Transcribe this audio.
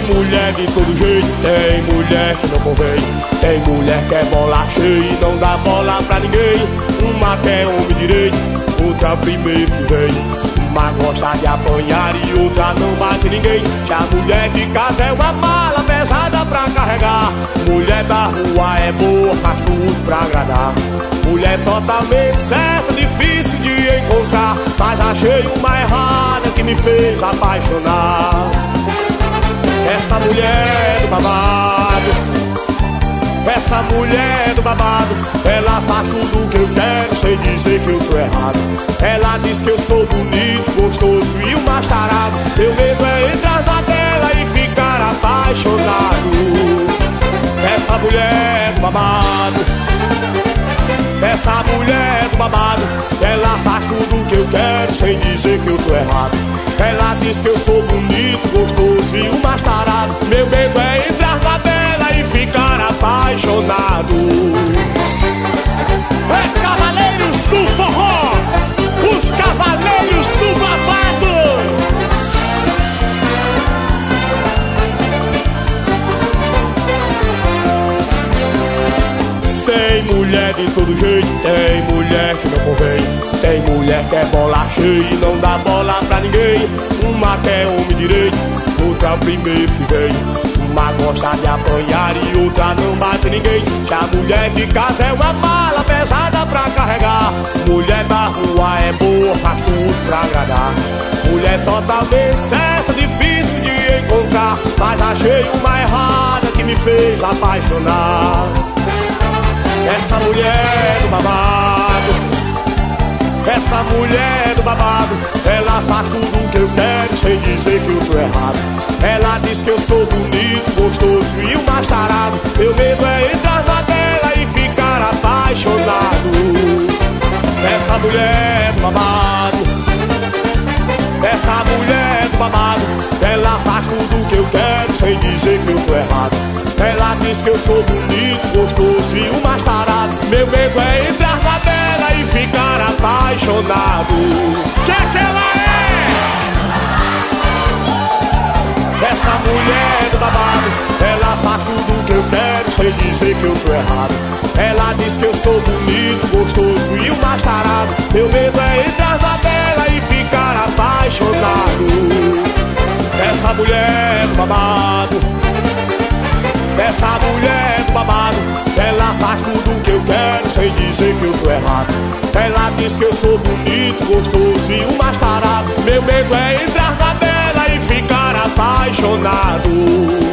mulher de todo jeito, tem mulher que não convém. Tem mulher que é bola cheia e não dá bola pra ninguém. Uma quer homem direito, outra primeiro que vem. Uma gosta de apanhar e outra não bate ninguém. Já a mulher de casa é uma mala pesada pra carregar. Mulher da rua é boa, faz tudo pra agradar. Mulher totalmente certa, difícil de encontrar. Mas achei uma errada que me fez apaixonar. Essa mulher do babado, essa mulher do babado, ela faz tudo o que eu quero sem dizer que eu tô errado. Ela diz que eu sou bonito, gostoso e um mascarado. Meu medo é entrar na tela e ficar apaixonado. Essa mulher do babado, essa mulher do babado, ela faz tudo o que eu quero sem dizer que eu tô errado. Ela diz que eu sou bonito, gostoso e um mascarado. Meu medo é entrar na tela e ficar apaixonado. É Cavaleiros do Forró, os Cavaleiros do Babado. Tem mulher de todo jeito, tem mulher que não convém. Tem mulher que é bola cheia e não dá bola pra ninguém. Uma quer homem direito, outra primeiro que vem. Uma gosta de apanhar e outra não bate ninguém. Já a mulher de casa é uma mala pesada pra carregar. Mulher da rua é boa, faz tudo pra agradar. Mulher totalmente certa, difícil de encontrar. Mas achei uma errada que me fez apaixonar. Essa mulher do babado, essa mulher do babado, ela faz tudo o que eu quero sem dizer que eu tô errado. Ela diz que eu sou bonito, gostoso e um mascarado. Meu medo é entrar na tela e ficar apaixonado. Essa mulher do babado, essa mulher do babado, ela faz tudo o que eu quero sem dizer que eu tô errado. Ela diz que eu sou bonito, gostoso e um mascarado. Meu medo é entrar na tela e ficar apaixonado. Que ela é? Essa mulher do babado, ela faz tudo o que eu quero sem dizer que eu tô errado. Ela diz que eu sou bonito, gostoso e um mascarado. Meu medo é entrar na tela e ficar apaixonado. Essa mulher do babado, essa mulher do babado, ela faz tudo o que eu quero sem dizer que eu tô errado. Ela diz que eu sou bonito, gostoso e um mascarado. Meu medo é entrar na tela e ficar apaixonado.